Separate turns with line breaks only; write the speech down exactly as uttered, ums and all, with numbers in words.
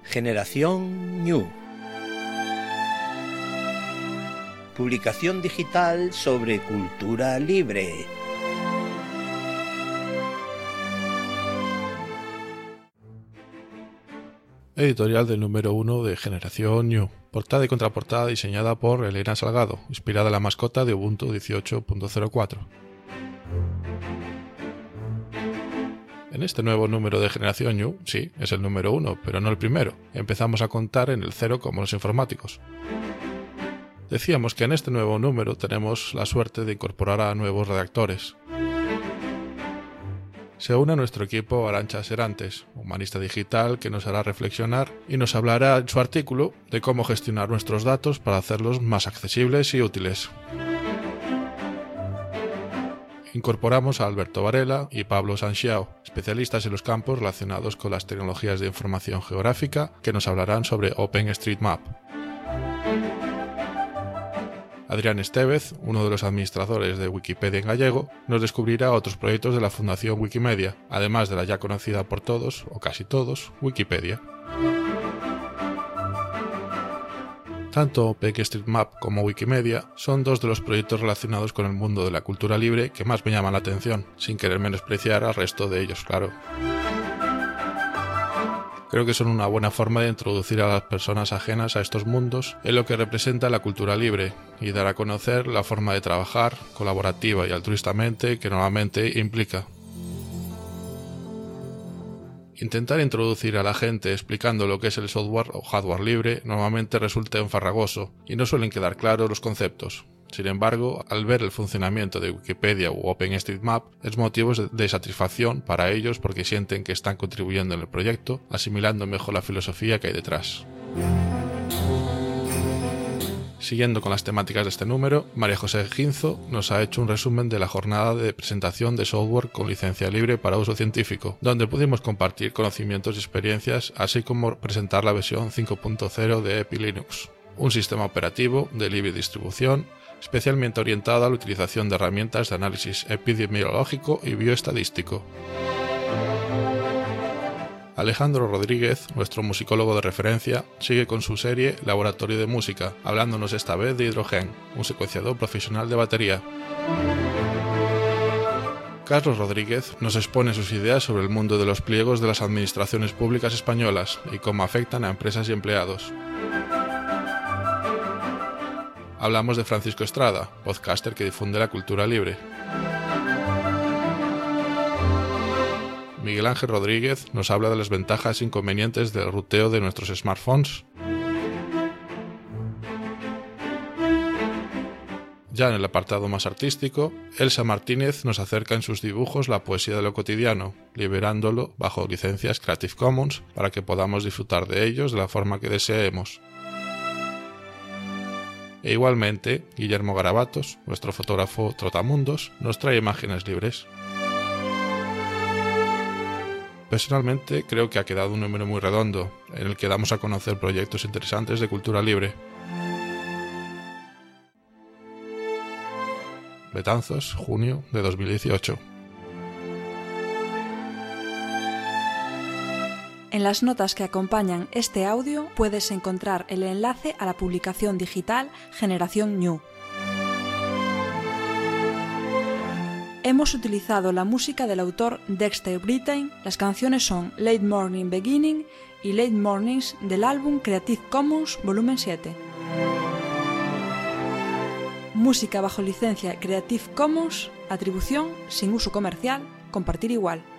Generación Ñu. Publicación digital sobre cultura libre.
Editorial del número uno de Generación Ñu. Portada y contraportada diseñada por Elena Salgado, inspirada en la mascota de Ubuntu dieciocho punto cero cuatro. En este nuevo número de Generación Ñu, sí, es el número uno, pero no el primero. Empezamos a contar en el cero como los informáticos. Decíamos que en este nuevo número tenemos la suerte de incorporar a nuevos redactores. Se une a nuestro equipo Arantxa Serantes, humanista digital que nos hará reflexionar y nos hablará en su artículo de cómo gestionar nuestros datos para hacerlos más accesibles y útiles. Incorporamos a Alberto Varela y Pablo Sanxiao, especialistas en los campos relacionados con las tecnologías de información geográfica, que nos hablarán sobre OpenStreetMap. Adrián Estévez, uno de los administradores de Wikipedia en gallego, nos descubrirá otros proyectos de la Fundación Wikimedia, además de la ya conocida por todos, o casi todos, Wikipedia. Tanto OpenStreetMap como Wikimedia son dos de los proyectos relacionados con el mundo de la cultura libre que más me llaman la atención, sin querer menospreciar al resto de ellos, claro. Creo que son una buena forma de introducir a las personas ajenas a estos mundos en lo que representa la cultura libre y dar a conocer la forma de trabajar colaborativa y altruistamente que normalmente implica. Intentar introducir a la gente explicando lo que es el software o hardware libre normalmente resulta enfarragoso y no suelen quedar claros los conceptos. Sin embargo, al ver el funcionamiento de Wikipedia u OpenStreetMap, es motivo de satisfacción para ellos porque sienten que están contribuyendo en el proyecto, asimilando mejor la filosofía que hay detrás. Siguiendo con las temáticas de este número, María José Ginzo nos ha hecho un resumen de la jornada de presentación de software con licencia libre para uso científico, donde pudimos compartir conocimientos y experiencias, así como presentar la versión cinco punto cero de EpiLinux, un sistema operativo de libre distribución, especialmente orientado a la utilización de herramientas de análisis epidemiológico y bioestadístico. Alejandro Rodríguez, nuestro musicólogo de referencia, sigue con su serie Laboratorio de Música, hablándonos esta vez de Hydrogen, un secuenciador profesional de batería. Carlos Rodríguez nos expone sus ideas sobre el mundo de los pliegos de las administraciones públicas españolas y cómo afectan a empresas y empleados. Hablamos de Francisco Estrada, podcaster que difunde la cultura libre. Miguel Ángel Rodríguez nos habla de las ventajas e inconvenientes del ruteo de nuestros smartphones. Ya en el apartado más artístico, Elsa Martínez nos acerca en sus dibujos la poesía de lo cotidiano, liberándolo bajo licencias Creative Commons para que podamos disfrutar de ellos de la forma que deseemos. E igualmente, Guillermo Garabatos, nuestro fotógrafo trotamundos, nos trae imágenes libres. Personalmente creo que ha quedado un número muy redondo, en el que damos a conocer proyectos interesantes de cultura libre. Betanzos, junio de dos mil dieciocho.
En las notas que acompañan este audio puedes encontrar el enlace a la publicación digital Generación Ñu. Hemos utilizado la música del autor Dexter Britain. Las canciones son Late Morning Beginning y Late Mornings del álbum Creative Commons volumen siete. Música bajo licencia Creative Commons, atribución sin uso comercial, compartir igual.